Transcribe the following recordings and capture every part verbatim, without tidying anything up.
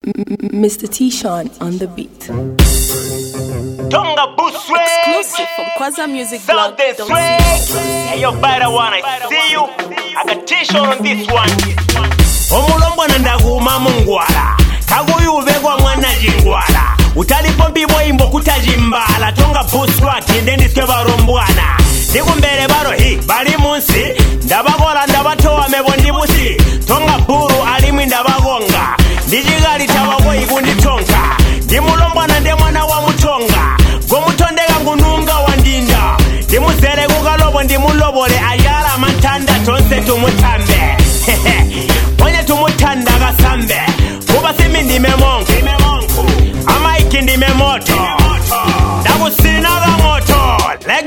Mister T-Sean on the beat. Tonga Buswe Exclusive from Kwaza Music Blog. Southern Don't Swag. see it. Hey yo, better one, I see you. I got T-Sean on this one. Omulombo nandaguma mungwala kaguyubegwa mwana jingwala utalipo mbibo imbo kutajimbala Tonga Buswa kindendiswe barombwana ndikumbere barohi bali munsi ndabagola ndabatowa mebondi busi Tonga Buru alimwi ndabagonga ndijigali tawago igundi tonka ndimulombwana nde mwana wa mutonga gomutondega ngununga wandinda ndimuzere kukalobo ndimulobole ayala matanda tonse tumutambe onye tumutanda kasambe kuba simi ndime monku amaiki ndime moto ndakusinaga moto lego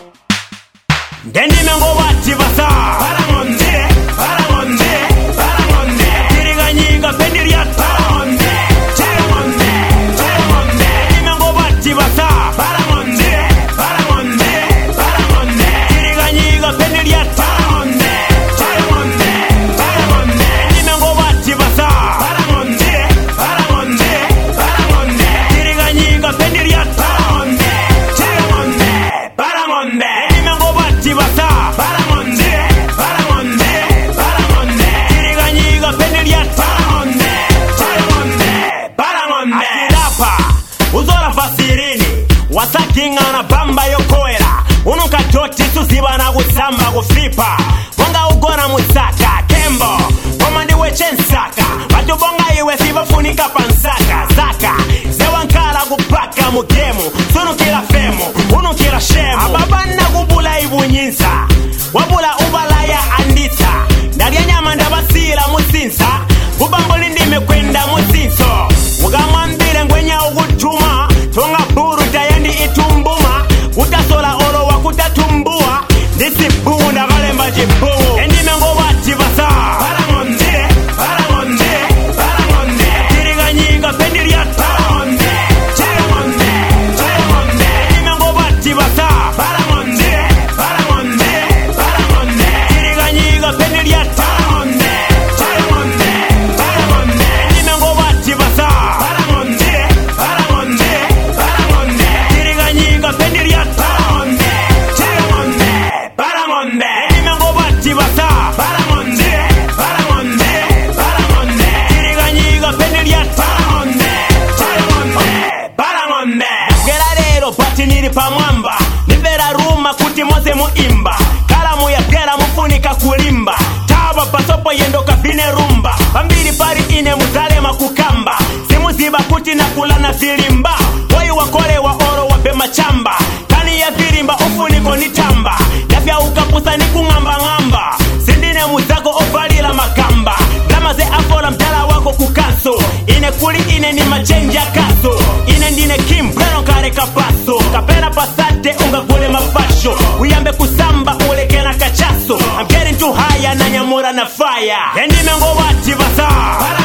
ndendime ngobati basa paramonde paramonde paramonde tiriganyiga pendiriat paramonde paramonde paramonde ndime ngobati basa paramonde paramonde paramonde tiriganyiga pendiriat paramonde paramonde paramonde ndime ngobati basa paramonde paramonde paramonde tiriganyiga pendiriat paramonde paramonde paramonde ndime ngobati basa paramonde paramonde paramonde tiriganyiga pendiriat paramonde paramonde paramonde akirapa uzora fasirini wasakingana bamba yokoera unukatoti susibana kusamba kufipa bonga ugona musaka tembo komandi wechensaka batubonga iwe sibafunika pansaka saka sewankala kupaka mugemu sunukila femu unukila shemu ababana kubula ibunyinsa wabula ubalaya andisa ndalya nyama ndabasila musinsa kubamboli ndime kwenda musinso mugamwambile ngwenya ukutuma Tonga Buru tayandi itumbuma utasola olo wakutatumbua ndisibu ndakalemba jibu endime ngobati basa paramonde paramonde paramonde tiriganyiga pendiriat paramonde paramonde paramonde endime ngobati basa paramonde paramonde paramonde tiriganyiga pendiriat paramonde paramonde paramonde endime ngobati basa paramonde paramonde paramonde tiriganyiga pendiriat paramonde paramonde paramonde endime ngobati basa paramonde paramonde paramonde tiriganyiga pendiriat paramonde paramonde paramonde gera rero pati niri pamwamba nivera ruma kuti mose muimba kalamu ya gera mufunika kulimba taba pasopo yendo kapine rumba pambiri pari ine muzalema kukamba simuziba kuti nakula na filimba wayu wakole wa oro wape machamba kani ya filimba ufuniko nitamba yapya ukapusa nikungamba ngamba sindine muzako ovalila makamba kama ze afola mtala wako kukaso ine kuli ine ni machenja kaso ine ndine kim pero kare kapaso kapena pasate unga kule mafasho uyambe kusamba ulekena kachaso I'm getting too high na nyamura na fire endime ngobati basa para